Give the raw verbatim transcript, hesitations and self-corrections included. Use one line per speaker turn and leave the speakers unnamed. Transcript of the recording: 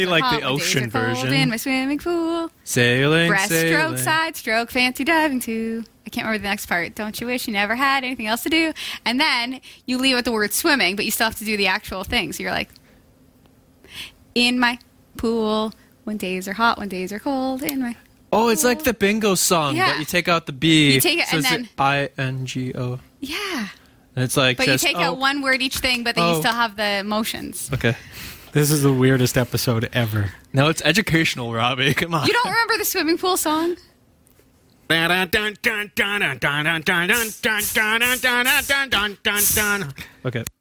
like
hot,
the
when days
ocean
are cold
version.
in my swimming pool.
Sailing,
Breaststroke,
sailing.
side stroke, fancy diving too. I can't remember the next part. Don't you wish you never had anything else to do? And then you leave with the word swimming, but you still have to do the actual thing. So you're like, in my pool, when days are hot, when days are cold, in my
Oh, it's like the bingo song,
Yeah.
but you take out the B.
You take it
so
and
it's
then-
I N G O.
Yeah.
And it's like
But
just,
you take
oh,
out one word each thing, but then
Oh.
you still have the motions.
Okay.
This is the weirdest episode ever.
No, it's educational, Robbie. Come on.
You don't remember the swimming pool song?
Okay.